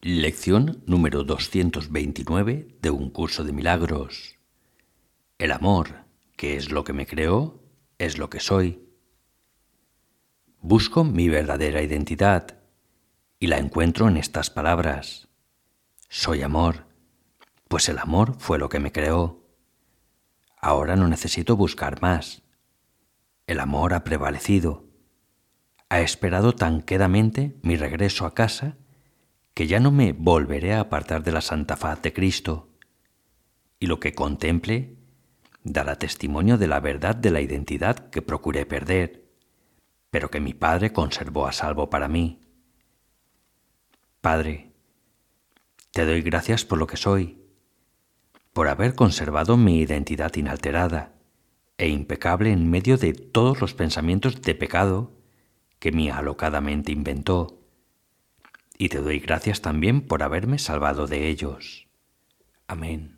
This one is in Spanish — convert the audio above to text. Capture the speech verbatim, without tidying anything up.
Lección número doscientos veintinueve de un curso de milagros. El amor, que es lo que me creó, es lo que soy. Busco mi verdadera identidad y la encuentro en estas palabras. Soy amor, pues el amor fue lo que me creó. Ahora no necesito buscar más. El amor ha prevalecido. Ha esperado tan quedamente mi regreso a casa que ya no me volveré a apartar de la santa faz de Cristo, y lo que contemple dará testimonio de la verdad de la identidad que procuré perder, pero que mi Padre conservó a salvo para mí. Padre, te doy gracias por lo que soy, por haber conservado mi identidad inalterada e impecable en medio de todos los pensamientos de pecado que mi alocada mente inventó, y te doy gracias también por haberme salvado de ellos. Amén.